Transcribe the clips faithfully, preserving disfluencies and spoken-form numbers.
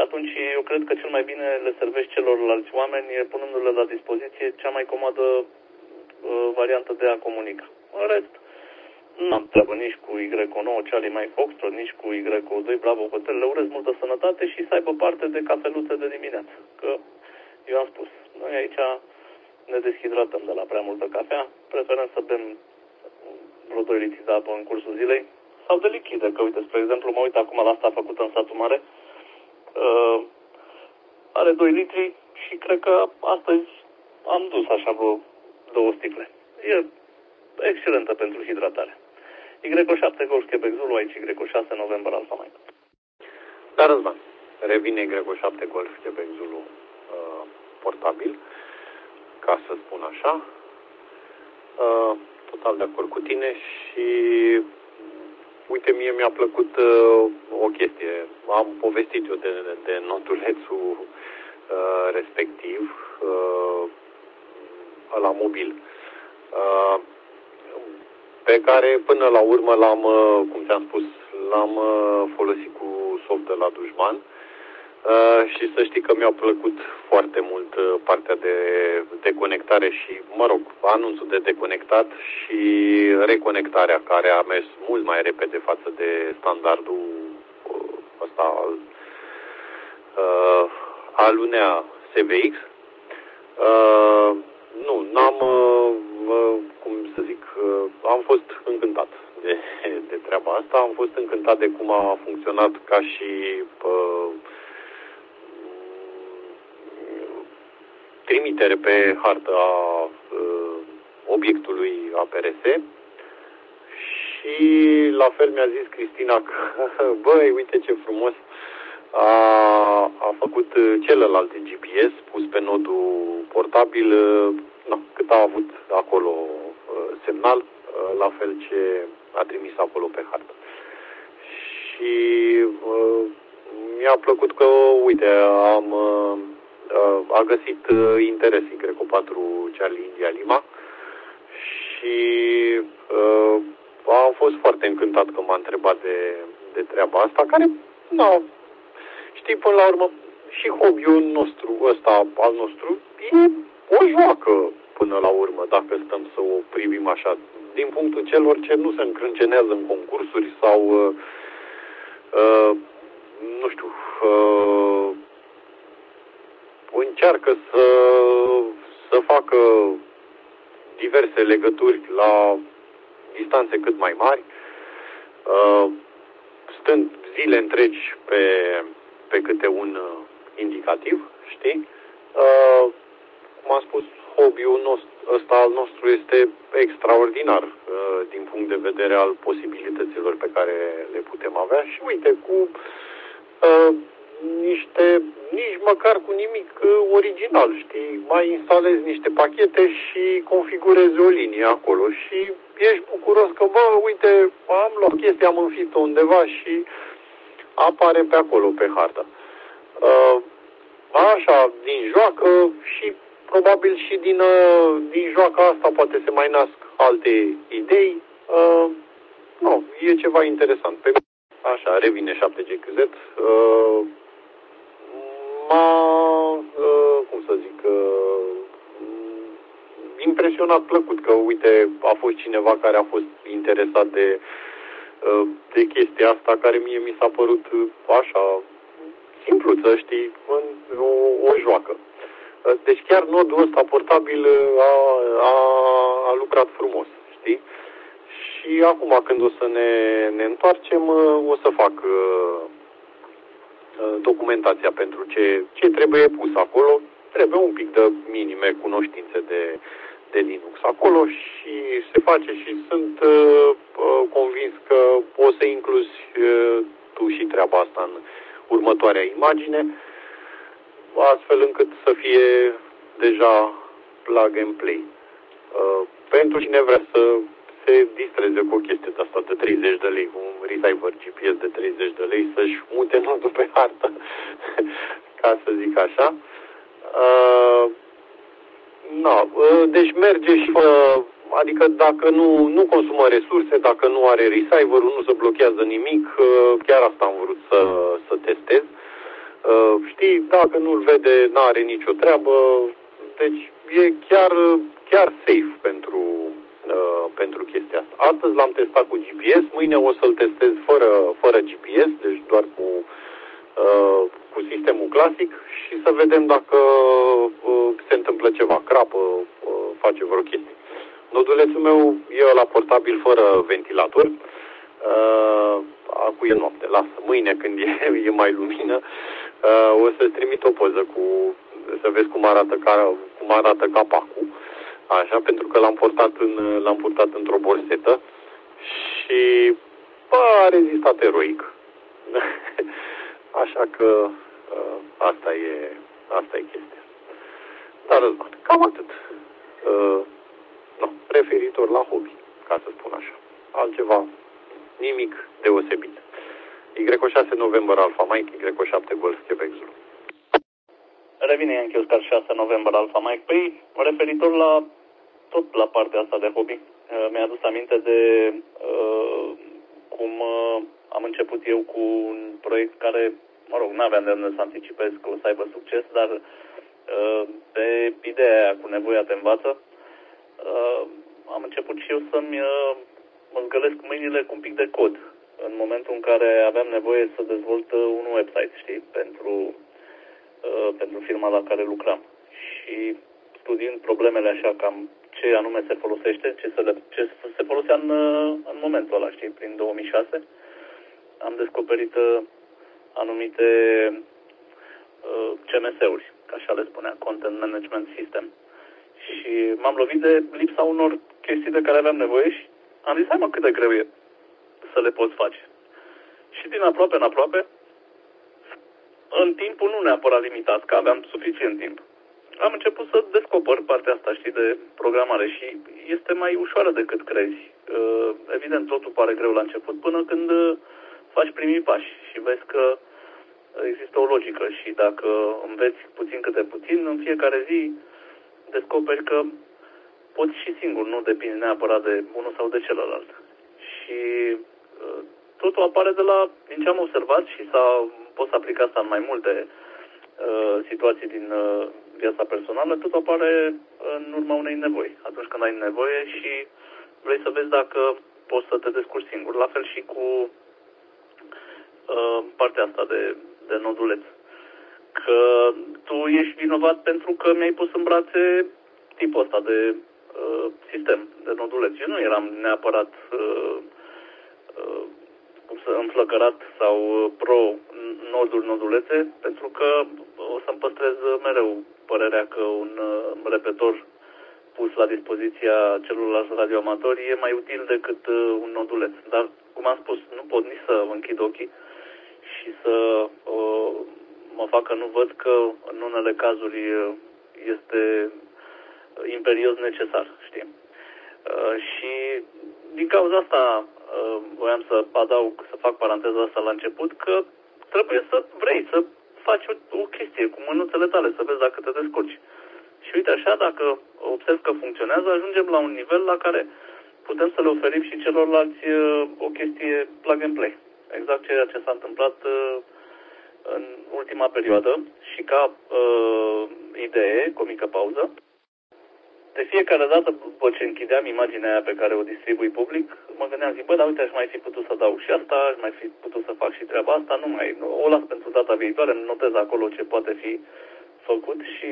atunci eu cred că cel mai bine le servești celorlalți oameni punându-le la dispoziție cea mai comodă uh, variantă de a comunica. În rest, nu am treabă nici cu Y nouă Charlie Mike Foxtrot, nici cu Y doi Bravo Hotel. Le urez multă sănătate și să aibă parte de cafeluțe de dimineață. Că eu am spus, noi aici ne deshidratăm de la prea multă cafea, preferăm să bem vreo doi litri de apă în cursul zilei sau de lichide, că uite, spre exemplu, mă uit acum la asta făcută în Satul Mare, uh, are doi litri și cred că astăzi am dus așa vreo două sticle. E excelentă pentru hidratare. Y șapte Golf Quebec Zulu, aici Y șase November Alpha Mike. Dar Răzvan, revine Y șapte Golf Quebec Zulu uh, portabil, ca să spun așa. Uh, total de acord cu tine și uite, mie mi-a plăcut uh, o chestie. Am povestit eu de, de notulețul uh, respectiv uh, la mobil, uh, pe care până la urmă l-am, uh, cum ți-am spus, l-am uh, folosit cu soft de la Dușman. Uh, și să știi că mi-a plăcut foarte mult uh, partea de deconectare și, mă rog, anunțul de deconectat și reconectarea, care a mers mult mai repede față de standardul uh, ăsta al, uh, al unea S V X. Uh, nu, n-am, uh, cum să zic, uh, am fost încântat de, de treaba asta, am fost încântat de cum a funcționat ca și uh, trimitere pe hartă a uh, obiectului A P R S și la fel mi-a zis Cristina că, băi, uite ce frumos a, a făcut celălalt G P S pus pe nodul portabil, uh, no, cât a avut acolo uh, semnal, uh, la fel ce a trimis acolo pe hartă. Și uh, mi-a plăcut că, uite, am... Uh, a găsit interes Y patru Charlie India Lima și uh, am fost foarte încântat că m-a întrebat de, de treaba asta, care, nu, știi, până la urmă, și hobby-ul nostru, ăsta al nostru, e o joacă până la urmă, dacă stăm să o privim așa, din punctul celor ce nu se încrâncenează în concursuri sau, uh, uh, nu știu, uh, încearcă să, să facă diverse legături la distanțe cât mai mari, stând zile întregi pe, pe câte un indicativ, știi? Cum am spus, hobby-ul nostru, ăsta al nostru este extraordinar din punct de vedere al posibilităților pe care le putem avea și uite, cu niște, nici măcar cu nimic original, știi? Mai instalezi niște pachete și configurezi o linie acolo și ești bucuros că, bă, uite, am luat chestia, am înfit-o undeva și apare pe acolo, pe hartă. Uh, așa, din joacă și probabil și din, uh, din joaca asta poate se mai nasc alte idei. Uh, no, e ceva interesant. Pe așa, revine șapte G Q Z. Uh, m-a, uh, cum să zic, uh, impresionat, plăcut că, uite, a fost cineva care a fost interesat de, uh, de chestia asta, care mie mi s-a părut uh, așa, simpluță, știi, o, o joacă. Uh, deci chiar nodul ăsta portabil a, a, a lucrat frumos, știi? Și acum când o să ne, ne întoarcem, uh, o să fac... Uh, documentația pentru ce, ce trebuie pus acolo. Trebuie un pic de minime cunoștințe de, de Linux acolo și se face și sunt uh, convins că o să incluzi uh, tu și treaba asta în următoarea imagine, astfel încât să fie deja plug and play. Uh, pentru cine vrea să se distreze cu o chestie de asta de treizeci de lei, un receiver G P S de treizeci de lei, să-și mute nodul pe hartă, ca să zic așa. Uh, na, uh, deci merge și, uh, adică dacă nu, nu consumă resurse, dacă nu are receiver-ul, nu se blochează nimic, uh, chiar asta am vrut să, să testez. Știi, dacă nu-l vede, n-are nicio treabă. Deci e chiar, chiar safe pentru, pentru chestia asta. Astăzi l-am testat cu G P S, mâine o să-l testez fără, fără G P S, deci doar cu, cu sistemul clasic și să vedem dacă se întâmplă ceva, crapă, face vreo chestie. Nodulețul meu e la portabil fără ventilator. Uh, Acum e noapte, lasă. Mâine, când e, e mai lumină, uh, o să-ți trimit o poză cu, să vezi cum arată, cum arată capacul. Așa, pentru că l-am portat, în, l-am purtat într-o borsetă și bă, a rezistat eroic. Așa că uh, asta e, asta e chestia. Dar, cam atât. Uh, no, referitor la hobby, ca să spun așa. Altceva, nimic deosebit. Y șase November Alpha Mike, Y șapte Golf Quebec Zulu. Revine Yankee Oscar șase November Alpha Mike. Păi, referitor la tot la partea asta de hobby, mi-a adus aminte de uh, cum uh, am început eu cu un proiect care, mă rog, n-aveam de unde să anticipez că o să aibă succes, dar uh, pe ideea aia cu nevoia te învață, uh, am început și eu să-mi uh, mă zgălesc mâinile cu un pic de cod în momentul în care aveam nevoie să dezvolt un website, știi, pentru, uh, pentru firma la care lucram. Și studiind problemele așa, cam ce anume se folosește, ce se, le, ce se folosea în, în momentul ăla, știi, prin două mii șase, am descoperit uh, anumite uh, C M S-uri, ca așa le spunea, Content Management System. Și m-am lovit de lipsa unor chestii de care aveam nevoie și am zis, hai mă, cât de greu e să le poți face. Și din aproape în aproape, în timpul nu neapărat limitat, că aveam suficient timp, am început să descoper partea asta, știi, de programare și este mai ușoară decât crezi. Evident, totul pare greu la început până când faci primii pași și vezi că există o logică și dacă înveți puțin câte puțin, în fiecare zi descoperi că poți și singur, nu depinzi neapărat de unul sau de celălalt. Și totul apare de la, din ce am observat și s-a, pot să aplic asta în mai multe uh, situații din uh, viața personală, totul apare în urma unei nevoi. Atunci când ai nevoie și vrei să vezi dacă poți să te descurci singur. La fel și cu uh, partea asta de, de noduleț. Că tu ești vinovat pentru că mi-ai pus în brațe tipul ăsta de uh, sistem, de noduleț. Eu nu eram neapărat uh, uh, înflăcărat sau pro noduri nodulețe, pentru că o să-mi păstrez mereu părerea că un uh, repetor pus la dispoziția celorlalți radioamatori e mai util decât uh, un noduleț. Dar, cum am spus, nu pot nici să închid ochii și să uh, mă fac că nu văd că în unele cazuri este imperios necesar, știi? Uh, și din cauza asta uh, voiam să adaug, să fac paranteza asta la început, că trebuie să vrei să faci o, o chestie cu mânuțele tale, să vezi dacă te descurci. Și uite așa, dacă observ că funcționează, ajungem la un nivel la care putem să le oferim și celorlalți uh, o chestie plug and play. Exact ceea ce s-a întâmplat uh, în ultima perioadă și ca uh, idee, cu o mică pauză. De fiecare dată, după ce închideam imaginea aia pe care o distribui public, mă gândeam, zic, bă, dar uite, aș mai fi putut să dau și asta, aș mai fi putut să fac și treaba asta, nu mai, o las pentru data viitoare, îmi notez acolo ce poate fi făcut și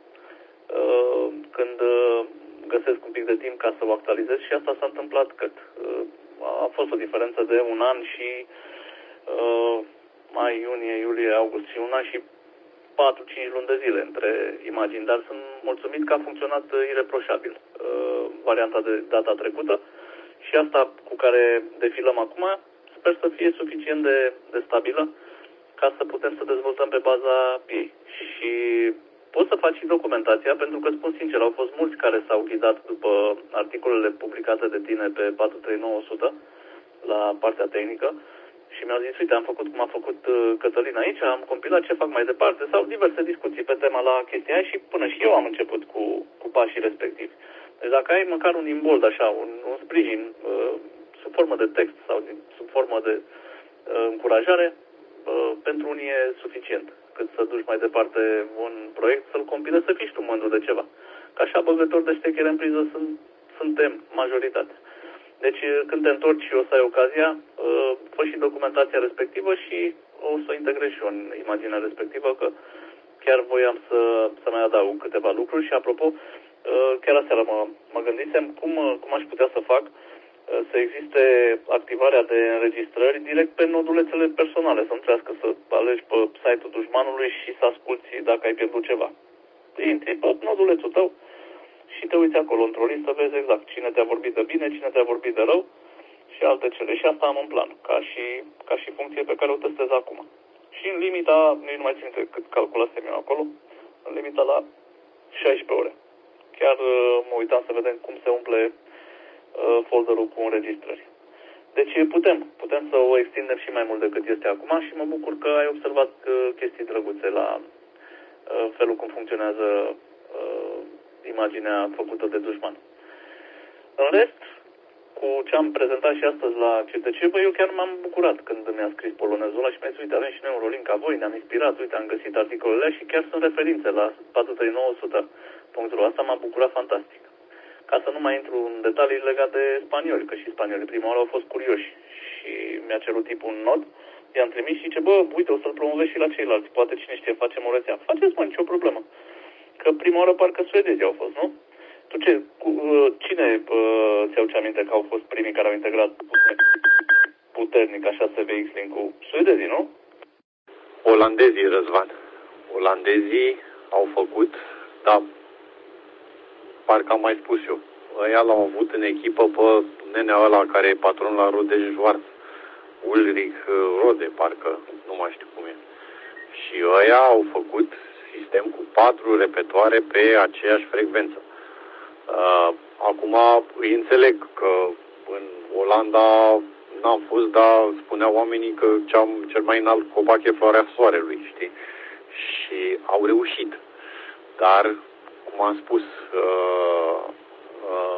uh, când uh, găsesc un pic de timp ca să o actualizez și asta s-a întâmplat cât? Uh, a fost o diferență de un an și uh, mai, iunie, iulie, august și un an și patru cinci luni de zile între imagini, dar sunt mulțumit că a funcționat ireproșabil uh, varianta de data trecută și asta cu care defilăm acum sper să fie suficient de, de stabilă ca să putem să dezvoltăm pe baza ei. Și poți să faci și documentația, pentru că, spun sincer, au fost mulți care s-au ghidat după articolele publicate de tine pe patru trei nouă o sută la partea tehnică. Și mi-au zis, uite, am făcut cum a făcut uh, Cătălin aici, am compilat ce fac mai departe, sau diverse discuții pe tema la chestia aia și până și eu am început cu, cu pașii respectivi. Deci dacă ai măcar un imbold, așa, un, un sprijin uh, sub formă de text sau sub formă de uh, încurajare, uh, pentru unii e suficient cât duci mai departe un proiect, să-l compilezi, să fii și tu mândru de ceva. Că așa băgători de ștechere în priză sunt, suntem majoritatea. Deci când te întorci și o să ai ocazia, fă și documentația respectivă și o să integrezi și eu în imaginea respectivă, că chiar voiam să, să mai adaug câteva lucruri și apropo, chiar aseară mă, mă gândisem cum, cum aș putea să fac să existe activarea de înregistrări direct pe nodulețele personale, să nu trebuiască să alegi pe site-ul dușmanului și să asculti dacă ai pierdut ceva. Intri pe nodulețul tău și te uiți acolo într-o listă, vezi exact cine te-a vorbit de bine, cine te-a vorbit de rău și alte cele. Și asta am în plan, ca și, ca și funcție pe care o testez acum. Și în limita, nici nu mai țin cât calculasem eu acolo, în limita la șaisprezece ore. Chiar mă uitam să vedem cum se umple folderul cu înregistrări. Deci putem, putem să o extindem și mai mult decât este acum și mă bucur că ai observat chestii drăguțe la felul cum funcționează imaginea făcută de dușman. În rest, cu ce am prezentat și astăzi la C T C, bă, eu chiar m-am bucurat când mi-a scris polonezul ăla și mi-a zis, uite, avem și noi un rolling ca voi, ne-am inspirat, uite, am găsit articolele și chiar sunt referințe la patru trei nouă sute punct ro. Asta m-a bucurat fantastic. Ca să nu mai intru în detalii legate de spanioli, că și spaniolii prima oară au fost curioși și mi-a cerut tipul un nod, i-am trimis și zice, bă, uite, o să-l promovez și la ceilalți, poate cine știe, facem o rețea. Faceți, mă, nicio problemă. Că prima oară parcă suedezii au fost, nu? Tu ce, cu, cine uh, ți-au ce aminte că au fost primii care au integrat puternic așa S V X Link-ul? Suedezii, nu? Olandezii, Răzvan. Olandezii au făcut, dar parcă am mai spus eu. Ăia l-au avut în echipă pe nenea ăla care e patron la Rode Schwarz. Ulrich Rode, parcă, nu mai știu cum e. Și ăia au făcut sistem cu patru repetoare pe aceeași frecvență. Uh, acum îi înțeleg că în Olanda n-am fost, dar spuneau oamenii că cea, cel mai înalt copac e floarea soarelui, știi? Și au reușit. Dar, cum am spus, uh, uh,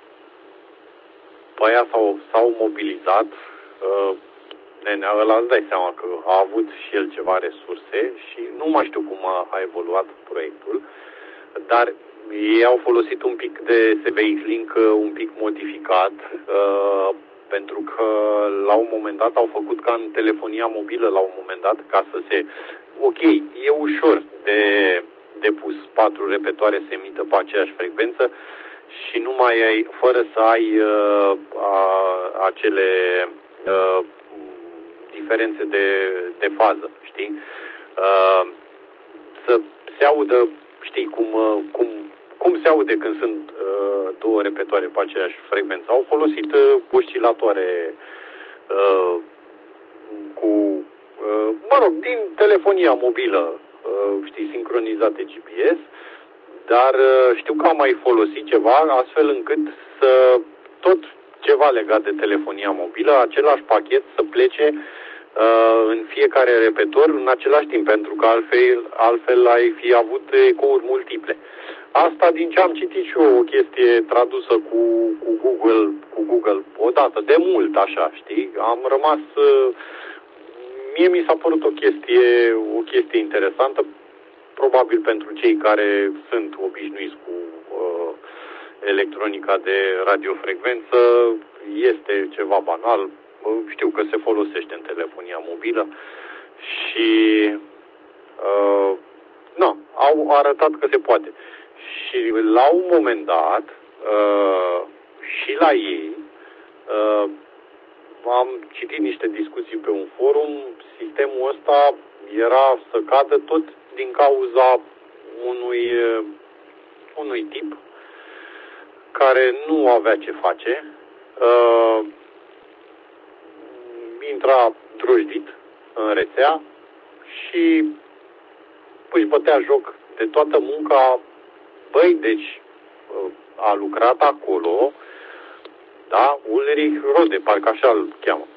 pe aia s-au, s-au mobilizat. Uh, nenea ăla, îți dai seama că a avut și el ceva resurse și nu mai știu cum a, a evoluat proiectul, dar ei au folosit un pic de S V X Link un pic modificat, uh, pentru că la un moment dat au făcut ca în telefonia mobilă la un moment dat, ca să se... Ok, e ușor de, de pus patru repetoare să emită pe aceeași frecvență și nu mai ai, fără să ai uh, a, acele uh, diferențe de, de fază, știi? Uh, să se audă, știi, cum, cum, cum se aude când sunt uh, două repetoare pe aceeași frecvență. Au folosit uh, oscilatoare uh, cu, uh, mă rog, din telefonia mobilă, uh, știi, sincronizate G P S, dar uh, știu că am mai folosit ceva astfel încât să tot ceva legat de telefonia mobilă, același pachet să plece uh, în fiecare repetor în același timp, pentru că altfel, altfel ai fi avut ecouri multiple. Asta din ce am citit și eu, o chestie tradusă cu, cu Google, cu Google odată, de mult așa, știi? Am rămas, uh, mie mi s-a părut o chestie, o chestie interesantă, probabil pentru cei care sunt obișnuiți cu uh, electronica de radiofrecvență, este ceva banal. Știu că se folosește în telefonia mobilă și uh, nu, au arătat că se poate. Și la un moment dat uh, și la ei uh, am citit niște discuții pe un forum, sistemul ăsta era să cadă tot din cauza unui, unui tip care nu avea ce face, uh, intra drojdit în rețea și își bătea joc de toată munca. Băi, deci uh, a lucrat acolo, da, Ulrich Rode, parcă așa îl cheamă.